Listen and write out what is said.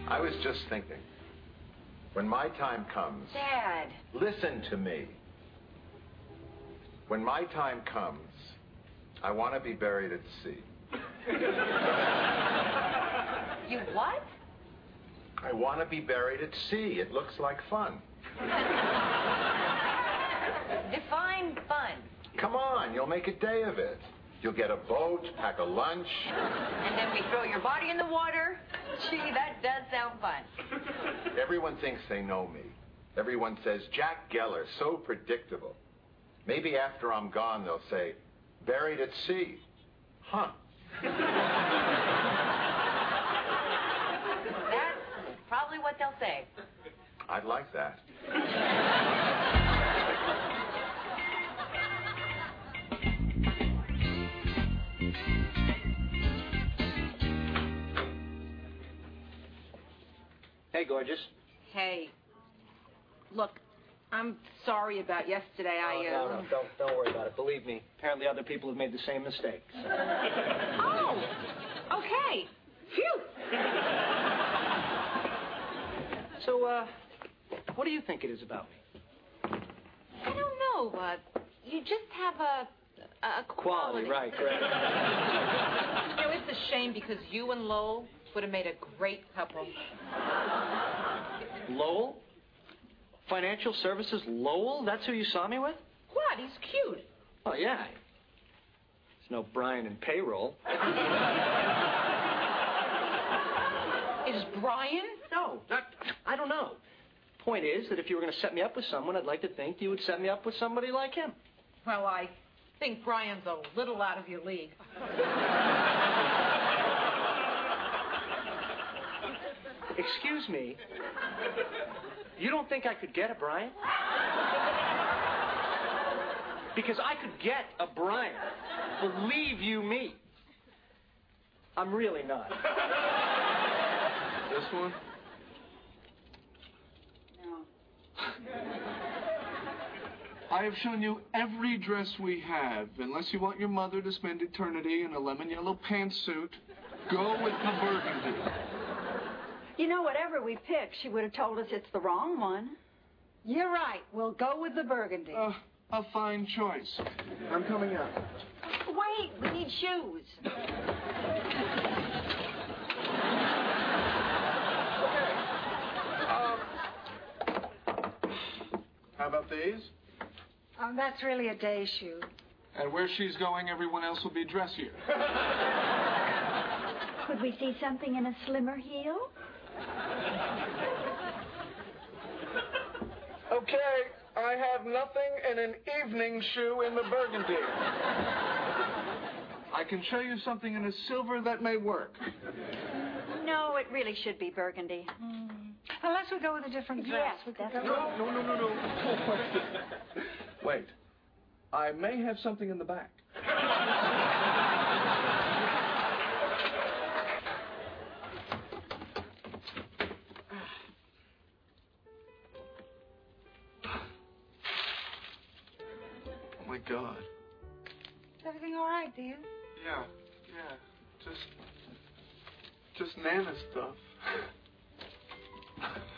I was just thinking, when my time comes... Dad. Listen to me. When my time comes, I want to be buried at sea. You what? I want to be buried at sea. It looks like fun. Define fun. Come on, you'll make a day of it. You'll get a boat, pack a lunch. And then we throw your body in the water. Gee, that does sound fun. Everyone thinks they know me. Everyone says, Jack Geller, so predictable. Maybe after I'm gone, they'll say, buried at sea. Huh. That's probably what they'll say. I'd like that. Hey, gorgeous. Hey, look, I'm sorry about yesterday. No, don't worry about it. Believe me, apparently other people have made the same mistakes. Oh, okay. Phew. So, what do you think it is about me? I don't know. You just have a quality. Right. You know, it's a shame because you and Lowell would have made a great couple. Lowell? Financial Services Lowell? That's who you saw me with? What? He's cute. Oh, yeah. There's no Brian in payroll. Is Brian? No, I don't know. Point is that if you were going to set me up with someone, I'd like to think you would set me up with somebody like him. Well, I think Brian's a little out of your league. Excuse me. You don't think I could get a Brian? Because I could get a Brian. Believe you me. I'm really not. This one? No. I have shown you every dress we have. Unless you want your mother to spend eternity in a lemon yellow pantsuit, go with the burgundy. You know, whatever we pick, she would have told us it's the wrong one. You're right. We'll go with the burgundy. A fine choice. I'm coming out. Wait, we need shoes. Okay. How about these? That's really a day shoe. And where she's going, everyone else will be dressier. Could we see something in a slimmer heel? Okay, I have nothing in an evening shoe in the burgundy. I can show you something in a silver that may work. No, it really should be burgundy. Unless we go with a different dress. Yes, we could that's go. No. Wait. I may have something in the back. Oh, my God. Is everything all right, dear? Yeah. Just Nana stuff.